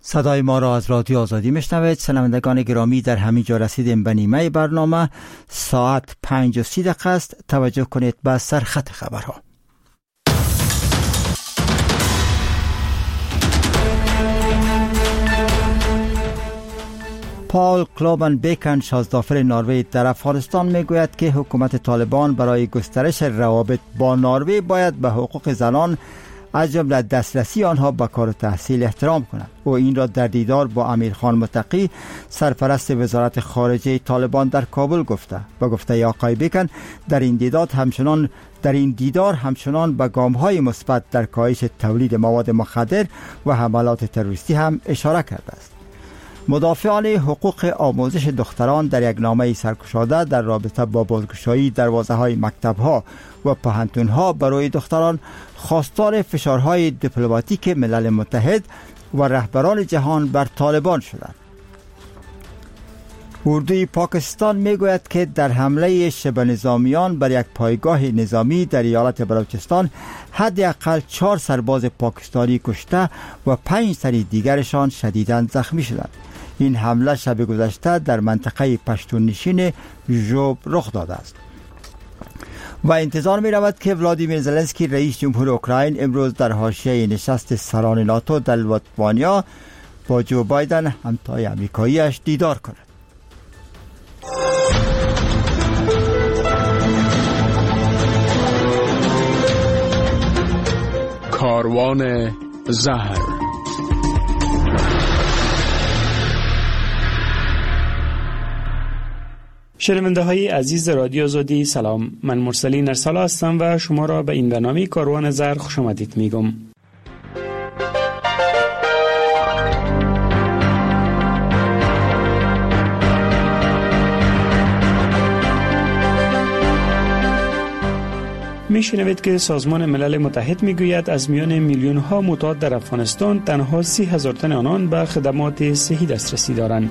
صدای ما را از رادیو آزادی میشنوید. شنوندگان گرامی، در همین جا رسیدیم به نیمه برنامه. ساعت 5:30 است. توجه کنید به سرخط خبرها. پال کلوبن بیکن، شازدافر نروژ در افغانستان، میگوید که حکومت طالبان برای گسترش روابط با نروژ باید به حقوق زنان از جمله دسترسی آنها به کار و تحصیل احترام کند. او این را در دیدار با امیرخان متقی، سرپرست وزارت خارجه طالبان در کابل گفته. با گفته آقای بیکن، در این دیدار همچنان به گام‌های مثبت در کاهش تولید مواد مخدر و حملات تروریستی هم اشاره کرده است. مدافعان حقوق آموزش دختران در یک نامه سرگشاده در رابطه با بازگشایی دروازه‌های مکتب‌ها و پوهنتون‌ها برای دختران خواستار فشارهای دیپلماتیک ملل متحد و رهبران جهان بر طالبان شدند. اردوی پاکستان میگوید که در حمله شبه نظامیان بر یک پایگاه نظامی در ایالت بلوچستان حداقل 4 سرباز پاکستانی کشته و 5 تن دیگرشان شدیداً زخمی شدند. این حمله شب گذشته در منطقه پشتون نشین ژوب رخ داده است و انتظار می رود که ولادیمیر زلنسکی رئیس جمهور اوکراین امروز در حاشیه نشست سران ناتو در لیتوانیا با جو بایدن همتای آمریکایی‌اش دیدار کند. کاروان زهر. شنونده های عزیز رادیو آزادی، سلام. من مرسلی نرسالا هستم و شما را به این برنامه کاروان زهر خوش آمدید میگم. میشنوید که سازمان ملل متحد میگوید از میان میلیون ها معتاد در افغانستان تنها 30,000 تن آنان به خدمات صحی دسترسی دارند.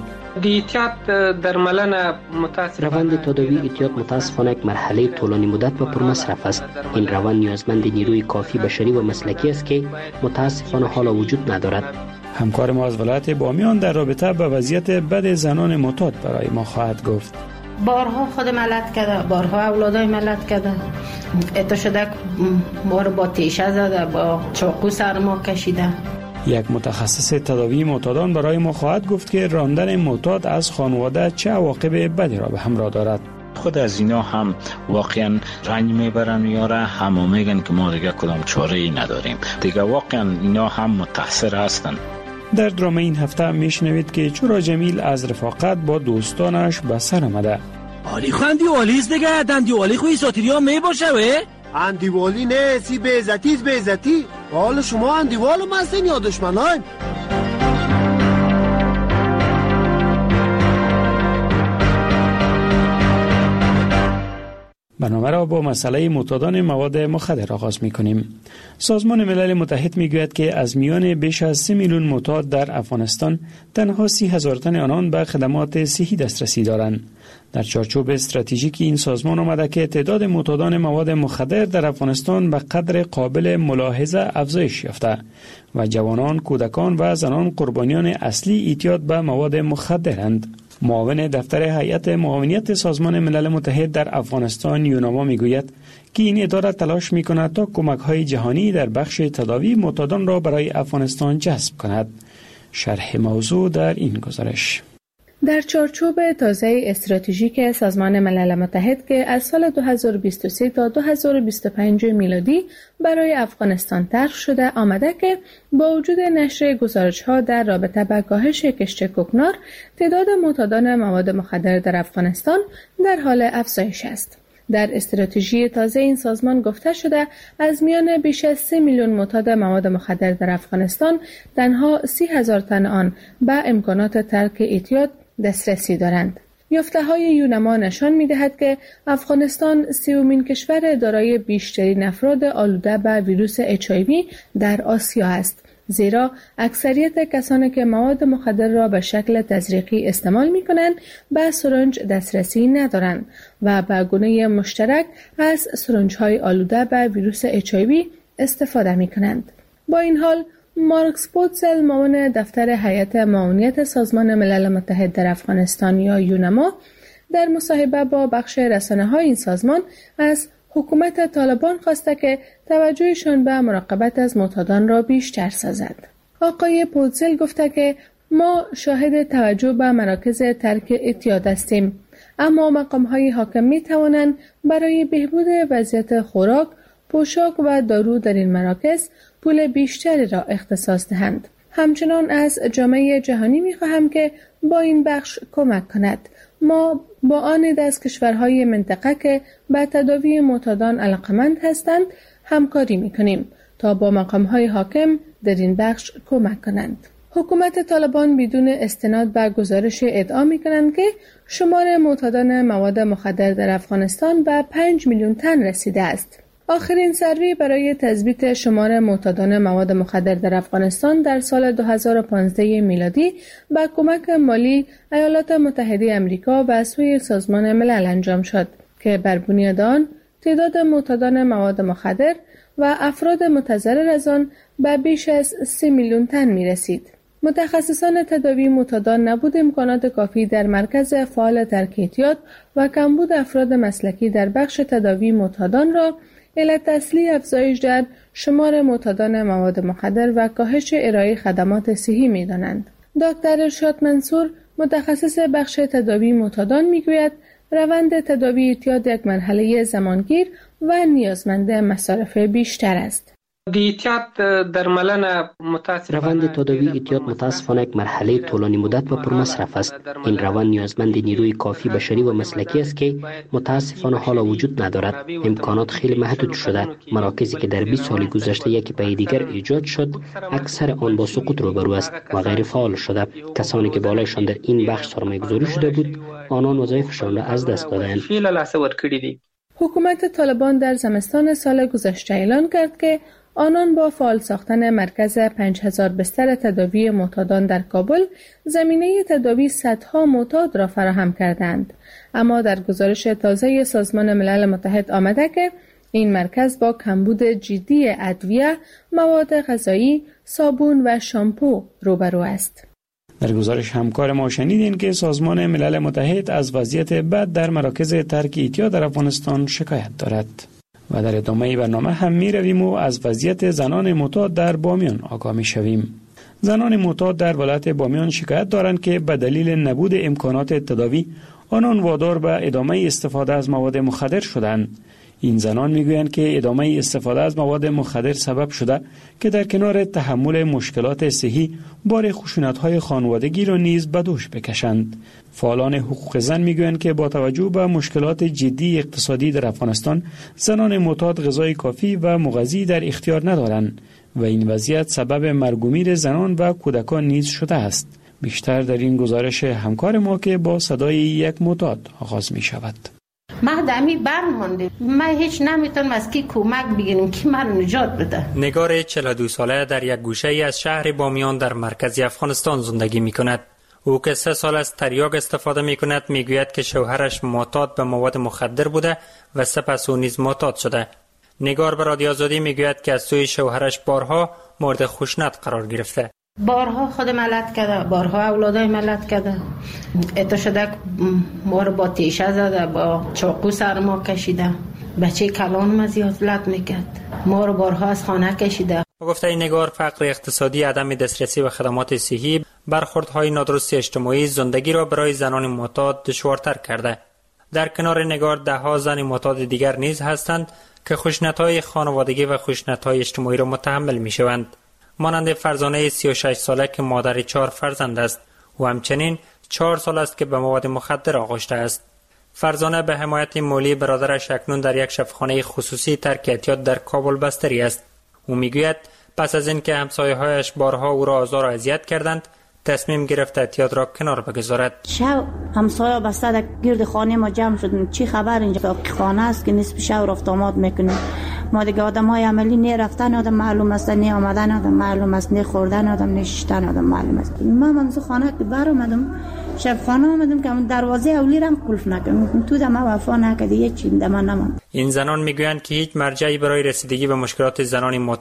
روند تداوی اعتیاد متاسفانه یک مرحله طولانی مدت و پرمصرف است. این روند نیازمند نیروی کافی بشری و مسلکی است که متاسفانه حالا وجود ندارد. همکار ما از ولایت بامیان در رابطه با وضعیت بد زنان معتاد برای ما خواهد گفت. بارها خود ملت کرده، بارها اولادای ملت کرده، اتا شده بار با تیشه زده، با چاقو سر ما کشیده. یک متخصص تداوی معتادان برای ما خواهد گفت که راندن معتاد از خانواده چه عواقب بدی را به همراه دارد. خود از اینا هم واقعا رنج میبرن یاره، همه میگن که ما دیگه کدام چاره ای نداریم. دیگه واقعا اینا هم متاثر هستن. در درامه این هفته میشنوید که چرا جمیل از رفاقت با دوستانش به سر آمده. علی خو اندیوالیز دیگه، اندیوالی خوی ساتیری ها می باشه وی؟ اندیوالی نه، سی بیزتیز بیزتی. حالا شما اندیوالو مستین یا دشمنان؟ برنامه را با مسئله معتادان مواد مخدر آغاز می‌کنیم. سازمان ملل متحد میگوید که از میان بیش از 3 میلیون معتاد در افغانستان تنها 30,000 تن آنان به خدمات صحی دسترسی دارند. در چارچوب استراتژیک این سازمان آمده که تعداد معتادان مواد مخدر در افغانستان به قدر قابل ملاحظه افزایش یافته و جوانان، کودکان و زنان قربانیان اصلی اعتیاد به مواد مخدرند. معاون دفتر هیئت معاونیت سازمان ملل متحد در افغانستان یوناما میگوید که این اداره تلاش میکند تا کمک‌های جهانی در بخش تداوی معتادان را برای افغانستان جذب کند. شرح موضوع در این گزارش. در چارچوب تازه استراتژیک سازمان ملل متحد که از سال 2023 تا 2025 میلادی برای افغانستان طرح شده، آمده که با وجود نشر گزارش‌ها در رابطه با کاهش کشت کوکنار، تعداد معتادان مواد مخدر در افغانستان در حال افزایش است. در استراتژی تازه این سازمان گفته شده از میان بیش از 3 میلیون معتاد مواد مخدر در افغانستان تنها 30,000 تن آن به امکانات ترک اعتیاد دسترسی دارند. یافته‌های یونما نشان می‌دهد که افغانستان 30مین کشور دارای بیشترین افراد آلوده به ویروس HIV در آسیا است، زیرا اکثریت کسانی که مواد مخدر را به شکل تزریقی استعمال می‌کنند به سرنج دسترسی ندارند و به گونه مشترک از سرنج‌های آلوده به ویروس HIV استفاده می‌کنند. با این حال مارکس پوتسل معاون دفتر هیئت معاونیت سازمان ملل متحد در افغانستان یا یونما در مصاحبه با بخش رسانه‌های این سازمان از حکومت طالبان خواسته که توجهشان به مراقبت از معتادان را بیشتر سازد. آقای پوتسل گفته که ما شاهد توجه به مراکز ترک اعتیاد هستیم، اما مقام‌های حاکم می‌توانند برای بهبود وضعیت خوراک، پوشاک و دارو در این مراکز پول بیشتری را اختصاص دهند. همچنان از جامعه جهانی می‌خواهم که با این بخش کمک کند. ما با آن از کشورهای منطقه که به تداوی معتادان علاقمند هستند همکاری می‌کنیم تا با مقام‌های حاکم در این بخش کمک کنند. حکومت طالبان بدون استناد به گزارش ادعا می‌کنند که شمار معتادان مواد مخدر در افغانستان به 5 میلیون تن رسیده است. آخرین سروی برای تثبیت شمار معتادان مواد مخدر در افغانستان در سال 2015 میلادی با کمک مالی ایالات متحده آمریکا و سوی سازمان ملل انجام شد که بر بنیاد آن تعداد معتادان مواد مخدر و افراد متضرر از آن به بیش از 3 میلیون تن می رسید. متخصصان تداوی معتادان نبود امکانات کافی در مرکز فعال ترک اعتیاد و کمبود افراد مسلکی در بخش تداوی معتادان را علت اصلی افزایش در شمار معتادان مواد مخدر و کاهش ارائه خدمات صحی می‌دانند. دکتر ارشاد منصور متخصص بخش تداوی معتادان می‌گوید روند تداوی اعتیاد یک مرحله زمانگیر و نیازمند مصارف بیشتر است. روند تداوی اعتیاد متاسفانه یک مرحله طولانی مدت و پرمصرف است. این روند نیازمند نیروی کافی بشری و مسلکی است که متاسفانه حالا وجود ندارد. امکانات خیلی محدود شده. مراکزی که در 20 سال گذشته یکی پس دیگر ایجاد شد، اکثر آن با سقوط روبرو است و غیر فعال شده. کسانی که بالایشان در این بخش سرمایه‌گذاری شده بود، آنان وظایفشان را از دست دادند. حکومت طالبان در زمستان سال گذشته اعلان کرد که آنان با فعال ساختن مرکز 5000 بستر تداوی معتادان در کابل زمینه تداوی صدها معتاد را فراهم کردند. اما در گزارش تازه سازمان ملل متحد آمده که این مرکز با کمبود جدی ادویه، مواد غذایی، صابون و شامپو روبرو است. در گزارش همکار ما شنیدین که سازمان ملل متحد از وضعیت بد در مراکز ترک اعتیاد در افغانستان شکایت دارد. و در ادامه برنامه هم می رویم و از وضعیت زنان معتاد در بامیان آگاه می شویم. زنان معتاد در ولایت بامیان شکایت دارند که به دلیل نبود امکانات تداوی آنان وادار به ادامه استفاده از مواد مخدر شدند. این زنان میگویند که ادامه استفاده از مواد مخدر سبب شده که در کنار تحمل مشکلات صحی بار خشونت‌های خانوادگی را نیز به دوش بکشند. فعالان حقوق زن میگویند که با توجه به مشکلات جدی اقتصادی در افغانستان، زنان معتاد غذای کافی و مغذی در اختیار ندارند و این وضعیت سبب مرگ و میر زنان و کودکان نیز شده است. بیشتر در این گزارش همکار ما که با صدای یک معتاد آغاز می شود. ما دمی برمانده، ما هیچ نمیتونم از کی کمک بگیرم که من نجات بده. نگار 42 ساله در یک گوشه ای از شهر بامیان در مرکز افغانستان زندگی می کند. او که 3 سال از تریاک استفاده می کند می گوید که شوهرش معتاد به مواد مخدر بوده و سپس او نیز معتاد شده. نگار به رادیو آزادی می گوید که از سوی شوهرش بارها مورد خشونت قرار گرفته. بارها خود ملت کرده، بارها اولادای ملت کرده. اتا شده ما رو با تیشه زده، با چاقو سر ما کشیده، بچه کلان ما زیادت میکرد، ما رو بارها از خانه کشیده. با گفته این نگار، فقر اقتصادی، عدم دسترسی به خدمات صحی، برخوردهای نادرست اجتماعی زندگی را برای زنان معتاد دشوارتر کرده. در کنار نگار 10 زن معتاد دیگر نیز هستند که خشونت‌های خانوادگی و خشونت‌های اجتماعی را متحمل میشوند. مانند فرزانه 36 ساله که مادر 4 فرزند است و همچنین 4 سال است که به مواد مخدر آغشته است. فرزانه به حمایت مالی برادرش اکنون در یک شفاخانه خصوصی ترک اعتیاد در کابل بستری است. او میگوید پس از اینکه همسایه‌هایش بارها او را آزار و اذیت کردند، تصمیم گرفت اعتیاد را کنار بگذارد. شب همسایه بسته در گرد خانه ما جمع شدن. چی خبر اینجا خانه است که نصف شب رفت آمد میکنه. ما دیگه آدمای عملی نه رفتن آدم معلوم است، نه آمدن آدم معلوم است، نه خوردن آدم، نه شیشتن آدم معلوم است. من خانه که بر اومدم، شب خانه اومدم که دروازه اولی را قلف نکردم. تو دم وفا نکردی، هیچ چیز دم نماند. این زنان میگویند که هیچ مرجعی برای رسیدگی به مشکلات زنان معتاد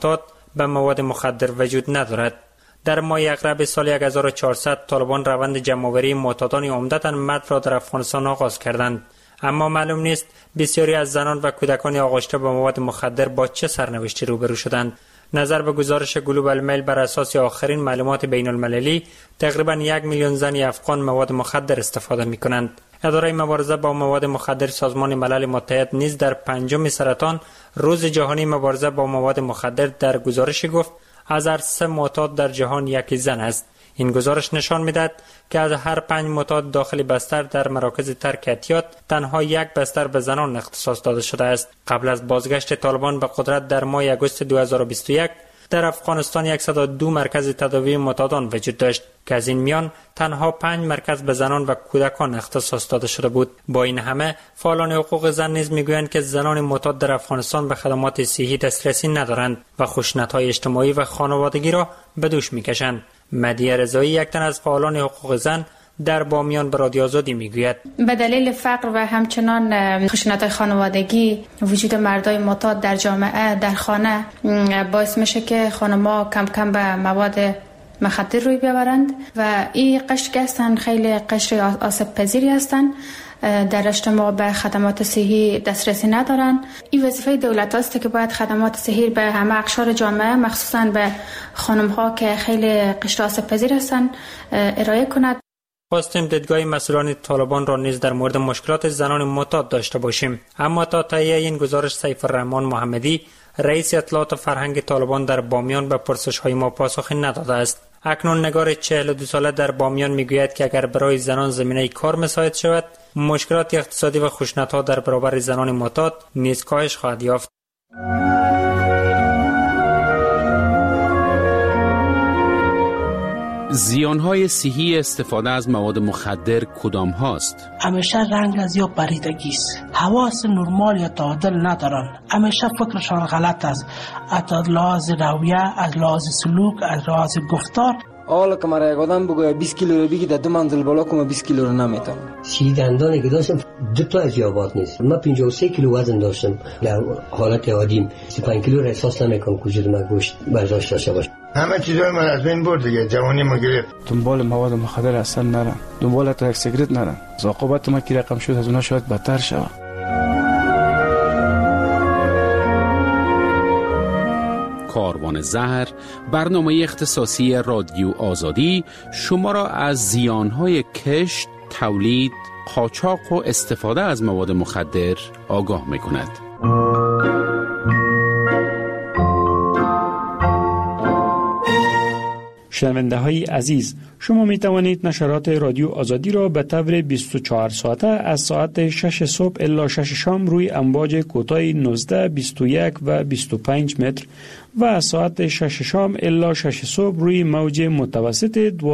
به مواد مخدر وجود ندارد. در ماه اغرب سال 1400 طالبان روند جمع‌آوری معتادان عمدتاً مرد را در افغانستان آغاز کردند، اما معلوم نیست بسیاری از زنان و کودکان آغشته به مواد مخدر با چه سرنوشتی روبرو شدند. نظر به گزارش گلوبال میل بر اساس آخرین معلومات بین المللی، تقریباً 1 میلیون زن افغان مواد مخدر استفاده می کنند. اداره مبارزه با مواد مخدر سازمان ملل متحد نیز در 5 سرطان روز جهانی مبارزه با مواد مخدر در گزارش گفت از هر 3 معتاد در جهان یکی زن است. این گزارش نشان می‌دهد که از هر 5 معتاد داخل بستر در مراکز ترک اعتیاد تنها 1 بستر به زنان اختصاص داده شده است. قبل از بازگشت طالبان به قدرت در ماه اگست 2021 در افغانستان 102 مرکز تداوی معتادان وجود داشت که از این میان تنها 5 مرکز به زنان و کودکان اختصاص داده شده بود. با این همه فعالان حقوق زن نیز میگویند که زنان معتاد در افغانستان به خدمات صحی دسترسی ندارند و خشونت‌های اجتماعی و خانوادگی را به دوش میکشند. مدیه رضایی، یک تن از فعالان حقوق زن، در بامیان به رادیو آزادی میگوید به دلیل فقر و همچنان خشونت خانوادگی وجود مردای معتاد در جامعه در خانه باعث میشه که خانم‌ها کم کم به مواد مخدر روی بیاورند و این قشر که هستن خیلی قشر آسیب پذیری هستن، در اجتماع به خدمات صحی دسترسی ندارن. این وظیفه دولت است که باید خدمات صحی به همه اقشار جامعه مخصوصا به خانم ها که خیلی قشر آسیب پذیر هستن ارائه کند. خواستیم دیدگاه مسئولان طالبان را نیز در مورد مشکلات زنان معتاد داشته باشیم، اما تا تهیه این گزارش سیف الرحمن محمدی، رئیس اطلاعات فرهنگ طالبان در بامیان به پرسش‌های ما پاسخی نداده است. اکنون نگار 42 ساله در بامیان میگوید که اگر برای زنان زمینه کار مساعد شود، مشکلات اقتصادی و خشونت‌ها در برابر زنان معتاد نیز کاهش خواهد یافت. زیانهای صحی استفاده از مواد مخدر کدام هاست؟ همیشه رنگ از یا پریدگی است، حواس نرمال یا تعادل ندارن، همیشه فکرشان غلط است، از لحاظ رویه، از لحاظ سلوک، از لحاظ گفتار. حالا که مرا یک آدم بگوید 20 کیلو رو بگی در 2 منزل بالا کنم 20 کیلو رو نمیتونم. 30 دندانی که داشتم 2 تا از یابات نیست. من 53 کیلو وزن داشتم. در حالت عادیم 35 کیلو را احساس نمیکنم که وجود من گوشت برداشت داشته باشه. همه چیزای من از بین برد دیگه، جوانی ما گرفت. دنبال مواد مخدر اصلا نرم، دنبال تا یک سیگرت نرم. عاقبت ما که رقم شد از اونها شاید بدتر شود. کاروان زهر، برنامه اختصاصی رادیو آزادی، شما را از زیانهای کشت، تولید، قاچاق و استفاده از مواد مخدر آگاه می‌کند. شنونده های عزیز، شما می توانید نشرات رادیو آزادی را به طور 24 ساعته از ساعت 6 صبح الی 6 شام روی امواج کوتاه 19، 21 و 25 متر و از ساعت 6 شام الی 6 صبح روی موج متوسط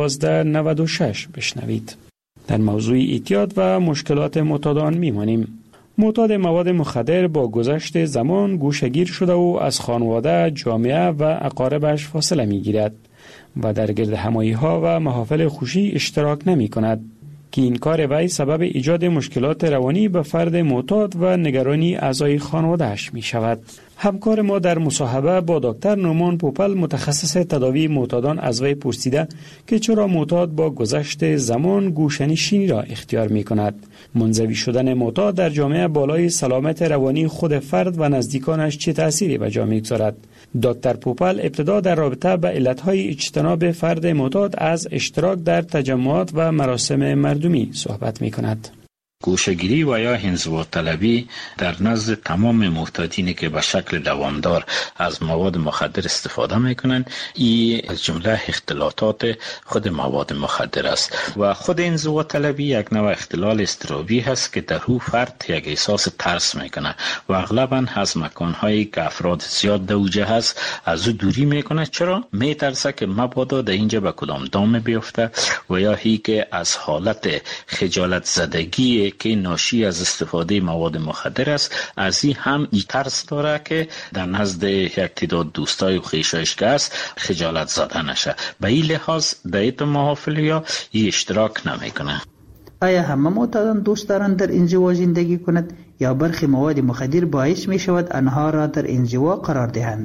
1296 بشنوید. در موضوع اعتیاد و مشکلات معتادان میمانیم. معتاد مواد مخدر با گذشت زمان گوشه‌گیر شده و از خانواده، جامعه و اقاربش فاصله میگیرد و در گرد همایی‌ها و محافل خوشی اشتراک نمی کند که این کار وی سبب ایجاد مشکلات روانی به فرد معتاد و نگرانی اعضای خانواده‌اش می شود. همکار ما در مصاحبه با دکتر نومان پوپل متخصص تداوی معتادان از وی پرسیده که چرا معتاد با گذشت زمان گوشه‌نشینی را اختیار می کند. منزوی شدن معتاد در جامعه بالای سلامت روانی خود فرد و نزدیکانش چه تأثیری به جا می‌گذارد؟ دکتر پوپل ابتدا در رابطه با علتهای اجتناب فرد معتاد از اشتراک در تجمعات و مراسم مردمی صحبت می‌کند. گوشه‌گیری و یا انزوا طلبی در نزد تمام معتادینی که به شکل دوامدار از مواد مخدر استفاده میکنند، این از جمله اختلالات خود مواد مخدر است و خود انزوا طلبی یک نوع اختلال اضطرابی هست که در او فرد یک احساس ترس میکنه و اغلبا از مکانهایی که افراد زیاد دوجه هست از او دوری میکنه. چرا؟ میترسه که مبادا در اینجا به کدام دام بیفته و یا هی که از حالت خجالت زدگی که ناشی از استفاده مواد مخدر است، از این هم ای ترس داره که در نزد یک تعداد دوستای و خویشایش که است خجالت زده نشه. به این لحاظ در این محافل یا ای اشتراک نمیکنه. آیا همه معتادان دوست دارند در انزوا زندگی کند یا برخی مواد مخدر باعث می شود آنها را در انزوا قرار دهند؟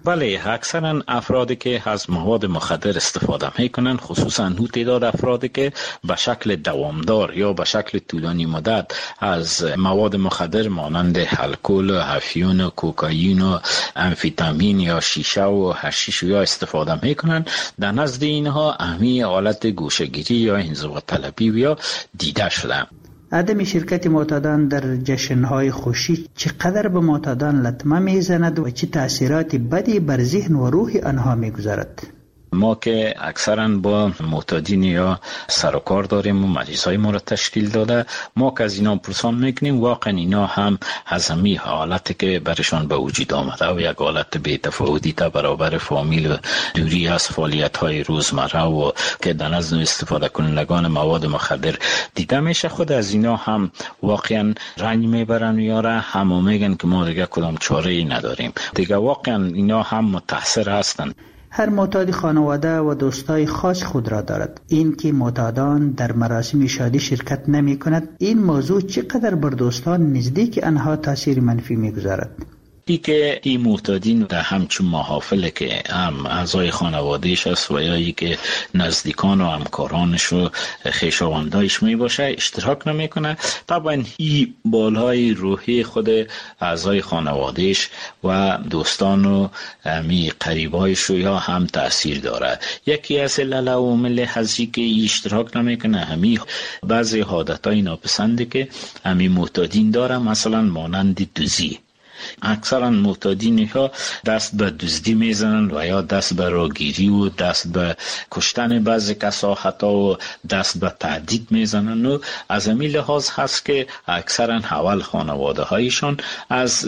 بله، اکثرا افرادی که از مواد مخدر استفاده میکنن، خصوصا اون تعداد افرادی که به شکل دوامدار یا به شکل طولانی مدت از مواد مخدر مانند الکل، افیون، کوکائین، امفیتامین یا شیشه و حشیش یا استفاده میکنن، در نزد اینها اهمی حالت گوشه‌گیری یا انزوا طلبی یا دیده شده. عدم شرکت معتادان در جشن‌های خوشی چقدر به معتادان لطمه میزند و چه تأثیرات بدی بر ذهن و روح آنها میگذارد؟ ما که اکثرا با معتادین یا سر و کار داریم و مریضای ما را تشکیل داده، ما که از اینا پرسان میکنیم واقعا اینا هم از همین حالتی که برشان به وجود آمده و یک حالت بی‌تفاوتی تا برابر فامیل و دوری از فعالیت‌های روزمره و که در نزد استفاده کنندگان مواد مخدر دیده میشه، خود از اینا هم واقعا رنج میبرن یاره، هم میگن که ما دیگه کدام چاره‌ای نداریم. دیگه واقعا اینا هم متاثر هستند. هر معتاد خانواده و دوستای خاص خود را دارد. این که معتادان در مراسم شادی شرکت نمی کند، این موضوع چقدر بر دوستان نزدیک آنها تاثیر منفی می گذارد؟ ای که این معتادین در همچون محافل که هم اعضای خانوادهش است و یا ای که نزدیکان و همکارانش و خویشاوندایش می باشه اشتراک نمی کنه، طبعا این بالای روحی خود اعضای خانوادهش و دوستان و می قریبایش یا هم تأثیر داره. یکی از علل و عوامل هستی که اشتراک نمی کنه همین بعضی عادتهای ناپسندی که همین معتادین داره، مثلا مانند دوزی. اکثرا معتادین ها دست به دزدی میزنن و یا دست به راگیری و دست به کشتن بعضی کسا حتی و دست به تعدید میزنن و از همین لحاظ هست که اکثرا اول خانواده هایشان از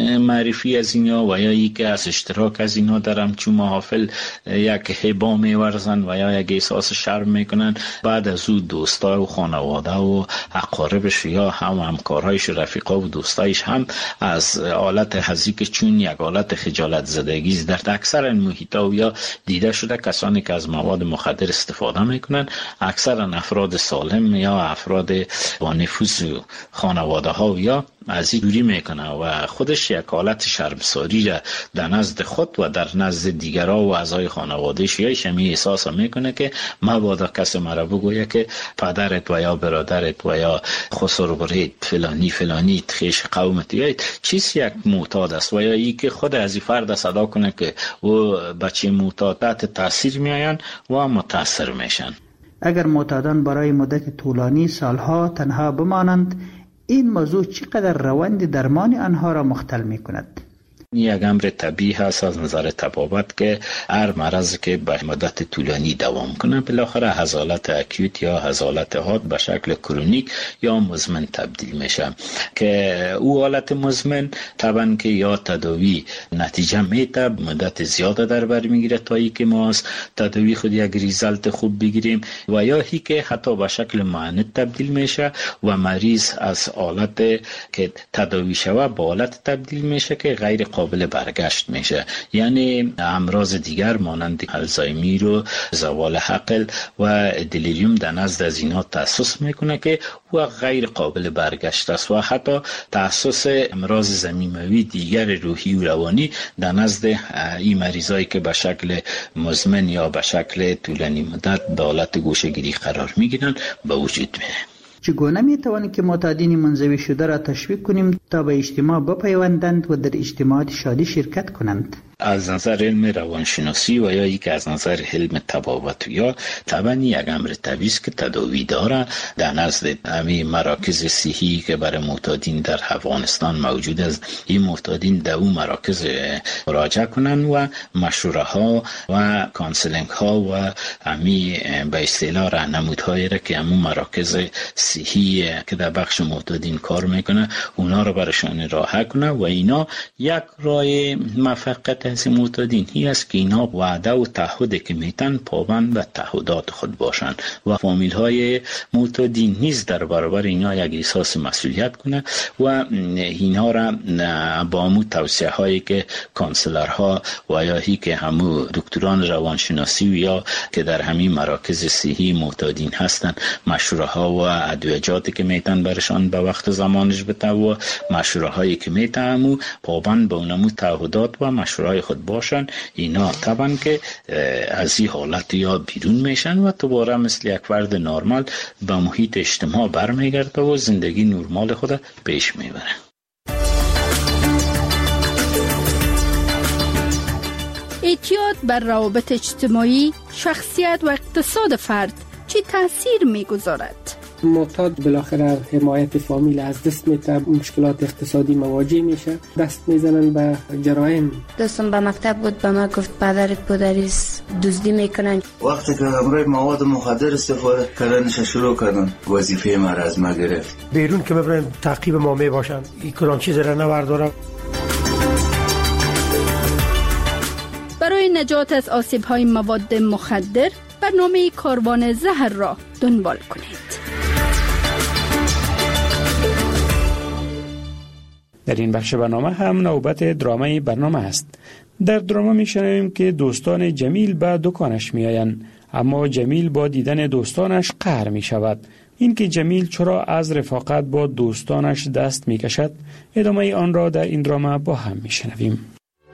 معرفی از اینا و یا ای که از اشتراک از اینا در همچون محافل یک هبا میورزن و یا یک احساس شرم میکنن، بعد از او دوستا و خانواده و اقاربش یا همکارهایش رفیقا و دوستایش هم از حالت هزی که چون یک حالت خجالت زدگی در اکثر محیطا یا دیده شده کسانی که از مواد مخدر استفاده میکنن اکثرا افراد سالم یا افراد با نفوذ خانواده ها یا از این دوری میکنه و خودش یک حالت شرمساری را در نزد خود و در نزد دیگرها و اعضای خانوادهش یا شمی احساس میکنه که مبادا کسی مرا بگویه که پدرت و یا برادرت و یا خسرورت فلانی خیش قومت یا چیز یک معتاد است و یا ای که خود از این فرد صدا کنه که و بچه معتادت تاثیر میآین و متاثر میشن. اگر معتادان برای مدت طولانی سالها تنها بمانند، این موضوع چقدر روند درمان آنها را مختل می کند؟ یک امر طبیعی هست از نظر طبابت که هر مرض که به مدت طولانی دوام کنه بالاخره از حالت اکیوت یا از حالت حاد به شکل کرونیک یا مزمن تبدیل میشه که او حالت مزمن طبعا که یا تداوی نتیجه میده مدت زیاده در بر میگیره تا ای که ما از تداوی خود یک ریزالت خوب بگیریم و یا هی که حتی به شکل معند تبدیل میشه و مریض از حالت که تداوی شوه به حالت تبدیل میشه که غیر قابل برگشت میشه، یعنی امراض دیگر مانند الزایمر و زوال عقل و دلیریوم در نزد از اینا تأسس میکنه که و غیر قابل برگشت است و حتی تأسس امراض ضمیموی دیگر روحی و روانی در نزد این مریضایی که به شکل مزمن یا به شکل طولانی مدت به حالت گوشه‌گیری قرار میگیرن به وجود میاد. چگونه میتوانیم که معتادین منزوی شده را تشویق کنیم تا به اجتماع بپیوندند و در اجتماعات شادی شرکت کنند؟ از نظر علم روانشناسی و یا یک از نظر علم طبابت یا طبعا یک امر طبیعی است که تداوی داره در نزد همین مراکز صحی که برای معتادین در افغانستان موجود است. این معتادین در اون مراکز مراجعه کنن و مشوره ها و کانسلینگ ها و همین به اصطلاح راهنمودهایی را که همون مراکز صحی که در بخش معتادین کار میکنه اونا رو برشان راه کنه و اینا یک راه موفقیت از معتادین هی است که اینا وعده و تعهد که میتن پابند به تعهدات خود باشن و فامیل های معتادین نیز در برابر اینا یک احساس مسئولیت کنه و اینا را با همو توصیه هایی که کانسلرها و یا هی که همو دکتران روانشناسی و یا که در همین مراکز صحی معتادین هستن مشوره ها و ادویجاتی که میتن برشان به وقت زمانش بده و مشوره هایی که میتن همو پابند به اونمو تعهدات و مشوره جای خود باشن، اینا طبعا که از این حالت یا بیرون میشن و دوباره مثل یک فرد نرمال به محیط اجتماع برمیگرده و زندگی نرمال خود پیش میبره. اعتیاد بر روابط اجتماعی، شخصیت و اقتصاد فرد چه تأثیر میگذارد؟ معتاد بالاخره حمایت فامیل از دست میده، مشکلات اقتصادی مواجه میشه، دست میزنن به جرایم. دوستم به مکتب بود، به ما گفت پدرت پدریست دزدی میکنن. وقتی که همراه مواد مخدر استفاده کردنش شروع کردن، وظیفه ما را از ما گرفت. بیرون که ببرن تعقیب ما میباشن، این کلان چیز را نبردارم. برای نجات از آسیب‌های مواد مخدر برنامه کاروان زهر را دنبال کنید. در این بخش برنامه هم نوبت درامای برنامه است. در دراما میشنویم که دوستان جمیل به دکانش میآیند، اما جمیل با دیدن دوستانش قهر می شود. این که جمیل چرا از رفاقت با دوستانش دست می کشد، ادامه آن را در این دراما با هم میشنویم.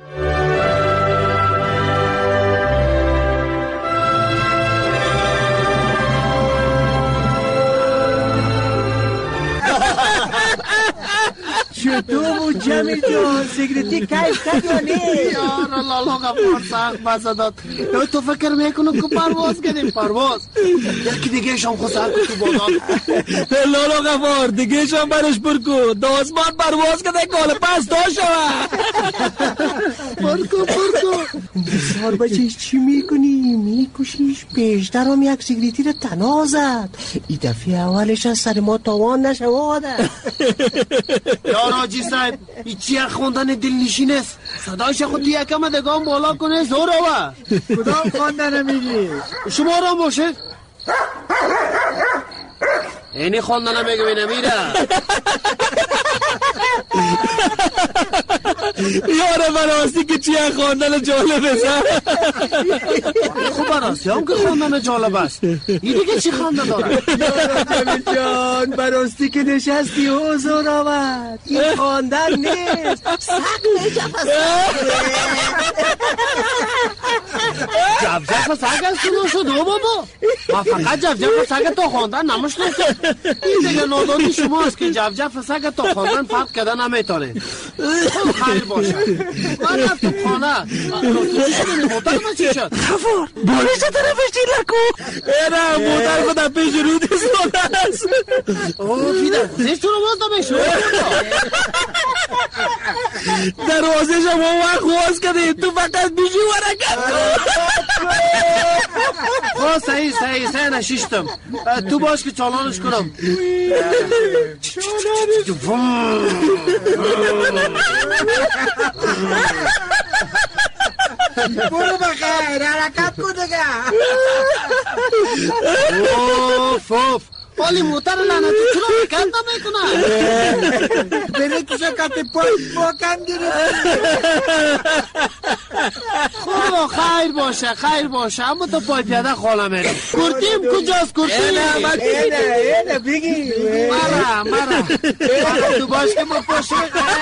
چطور بود جمیل جان؟ سیگریتی کیف کرد یا نه؟ یار لالا غفار سخت بسه داد. تو فکر میکنم که پرواز کردیم؟ پرواز یکی دیگه شام خود سر کن تو بادان. لالا غفار دیگه شام برش برکو دا آسمان پرواز کرده کال پس دا شوه. برکو بسیار بچهش چی میکنی؟ میکشیش پیشتر هم یک سیگریتی رو تنها زد. ای دفعه اولش از سر ما تاوان نشواده. یار آجی صاحب ای چی خوندن دلنشین است؟ صدایش خود یکم دگام بالا کنه زور آوه. کدام خوندن میگی؟ شما را باشه اینی خوندن میگه بینه میره. یاره براستی که چیه خوندن جالب است. خب براستی هم که خوندن جالب است. این دیگه چی خونده داره؟ جمیل جان براستی که نشستی حضور آمد. این خوندن نیست، سق نجف جفجف سگ است تو شد او بابا. ما فقط جفجف سگ تا خوندن نمشناسم. این دیگه نادانی شما است که جفجف سگ تا خوندن فرق کردن نمیتونه. خب خیلی باشه من رفتم خانه. تو چی کنی؟ موتر من چی شد؟ غفار بالش طرفش چی لکو؟ ایره موتر خود پیش رود استاده است. اوه فیده زیشتون رو باز نمیشون. دروازه شما وقت خواست کردی تو فقط بیشی ورکت خب صحیح نشیشتم. تو باش که چالانش کنم. برو بخیر حرکت کن دیگه. اوف پالی موتر لعنتی چرا حرکت نمیکنه؟ بره که شکت پای باکم گرفتی. خب خیر باشه اما تو پای پیاده خاله میرم. کرتیم کجاست کرتیم؟ اینه بگی مرا تو باش که با پاشه.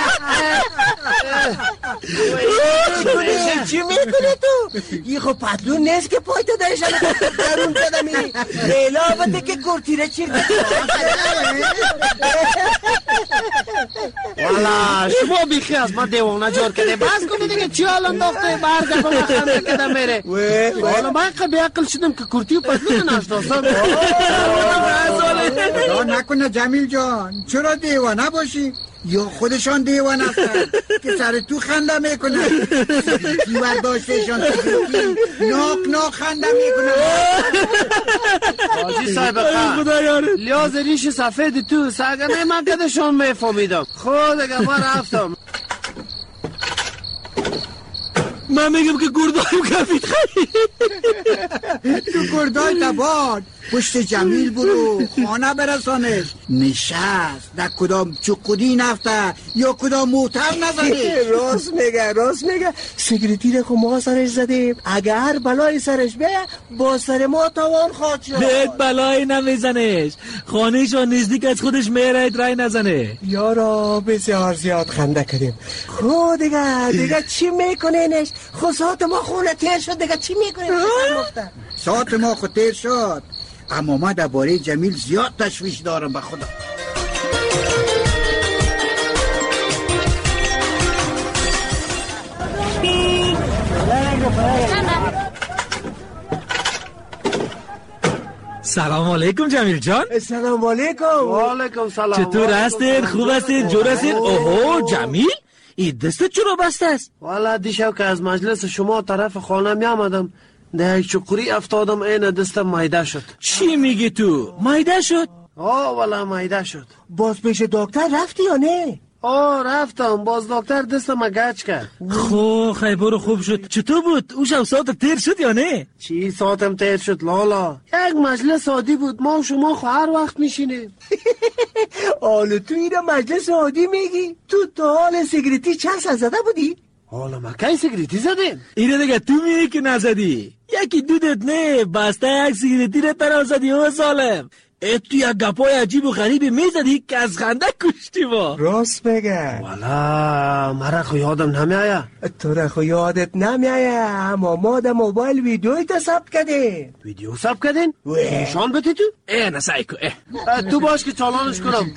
چی میکنه تو؟ این خب پتلون نیست که پای تو دایشن درون کدمی. لیلا بده که کرتیره چیر والا شما بیخی از ما دیوانه جور کده. بس کنی دیگه چی حال انداخته برگرد و خنده کده میره. والا من قبی عقل شدم که کرتی و پتلون نشناسم. نکنه جمیل جان چرا دیوانه باشی؟ یا خودشان دیوانه هستن که سر تو خنده میکنن. دیوار داشتهشان ناک خنده میکنن. حاجی صاحب لیاز ریش سفید تو سگنه من کدشان میفهمیدم. خود اگه من رفتم من میگم که گردایم کفید خرید. تو گردای تباد پشت جمیل برو خانه برسانش. نشست در کدام چقودی نفته یا کدام موتر نزده. راست میگه سکرتیر رو ما سرش زدیم. اگر بلای سرش بیه با سر ما توان خواهد شد. بهت بلای نمیزنش، خانهشان نزدیک از خودش میره رای نزنه. یارا بسیار زیاد خنده کردیم. خود دیگه چی میکنینش؟ خود ساعت ما خونه تیر شد دیگه چی میکنین؟ ساعت ما خود تیر شد، اما ما درباره جمیل زیاد تشویش دارم به خدا. سلام علیکم جمیل جان. سلام علیکم. و علیکم سلام. چطور هستید؟ خوب هستید؟ جور هستید؟ اوه جمیل این دستت چرا بسته است؟ والا دیشب که از مجلس شما طرف خانه می آمدم در یک چقوری افتادم، این دستم مایده شد. چی میگی تو؟ مایده شد؟ والا مایده شد. باز پیش دکتر رفتی یا نه؟ رفتم، باز دکتر دستم گچ کرد. خیبر خوب شد. چطور بود؟ او شب ساعت تیر شد یا نه؟ چی ساعتم تیر شد لالا؟ یک مجلس عادی بود، ما و شما خو هر وقت میشینیم. حالا تو این مجلس عادی میگی؟ تو تا حال سیگریتی چند سال زده بودی؟ حالا ما کی سیگریتی زدیم؟ اینه دیگه تو میگی که نزدی. یکی دودت نه بسته یک سیگریتی رو تنها زدی او سالم. تو یک گپای عجیب و غریبی میزدی که از خنده کشتی ما. راست بگه. والا مرا خو یادم نمیایه. تو را خو یادت نمیایه، اما ما در موبایل ویدیوی تا ثبت کردیم. ویدیو ثبت کردین؟ نشان بدی تو؟ نسایکو تو باش که چالانش کنم.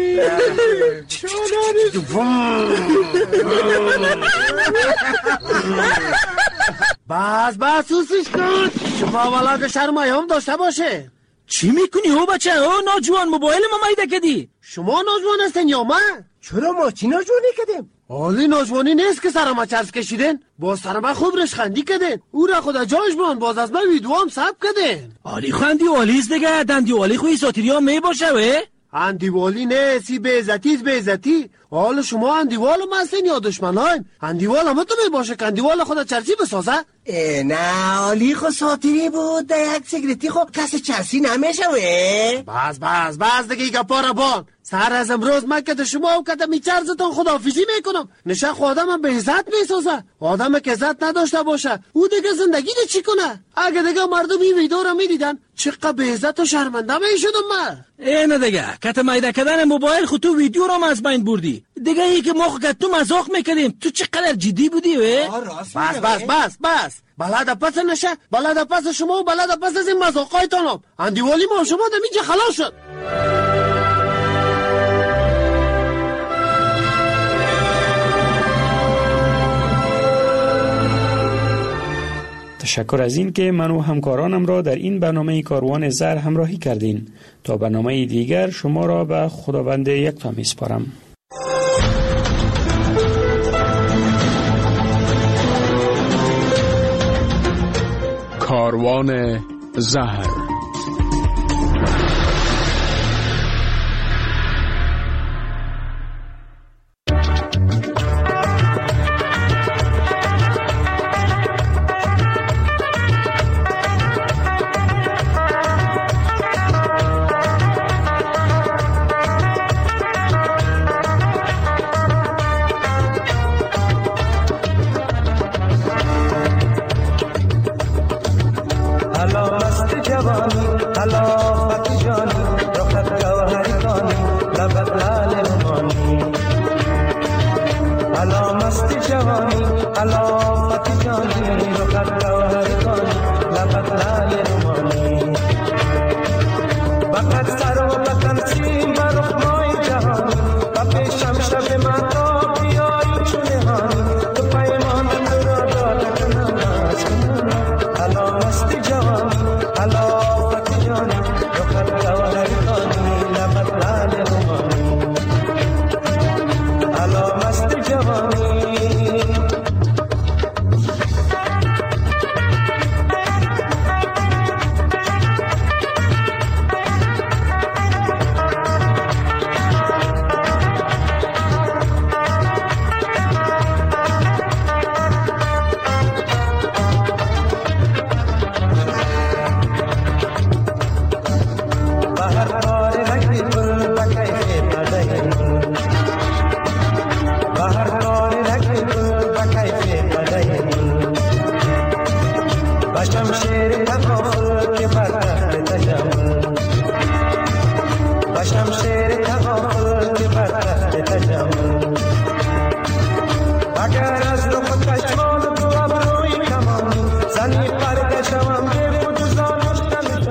بس سوسش کن. شما والا که شرمای هم داشته باشه. چی میکنی او بچه؟ ناجوان موبایل ما مایده کدی. شما ناجوان هستین یا من؟ چرا ما چی ناجوانی کدیم؟ حالی ناجوانی نیست که سرما چرس کشیدین، باز سرما خوب رشخندی کدین، او را خدا جاش بان، باز از من ویدیو هم ثبت کدین. حالی خندی والیست دیگه، دندی والی خوی ساتیری هم می باشه وی؟ اندیوالی نه، سی بیزتی. حالا شما اندیوال هم هستین یا دشمن هایم؟ اندیوال هم تو می باشه که اندیوال خدا چرسی بسازه؟ نه حالی خود ساتیری بود، در یک سیگریتی خود کسی چرسی نمیشه وی؟ بس دیگه ایگا پارا بان. سهر از امروز من که شما هم که می چرزتان خداحافظی میکنم. نشه خود آدم به عزت میسازه. آدم که عزت نداشته باشه او دیگه زندگی ده چی کنه؟ اگه دیگه مردم این ویدیو را میدیدن چقدر به عزت و شرمنده میشدم من. نه دیگه کت مایده کردن موبایل خود تو ویدیو را از بین بردی. دیگه ای که ما خود تو مزاق میکردیم، تو چقدر جدی بودی وی؟ بس بلد پس نشه، بلد پس شما و بلد پس از این مزاقایتانم. اندیوالی ما شما دمیجه خلاص شد. تشکر از این که من و همکارانم را در این برنامه کاروان زهر همراهی کردین. تا برنامه دیگر شما را به خداوند یکتا میسپارم. کاروان زهر. Allah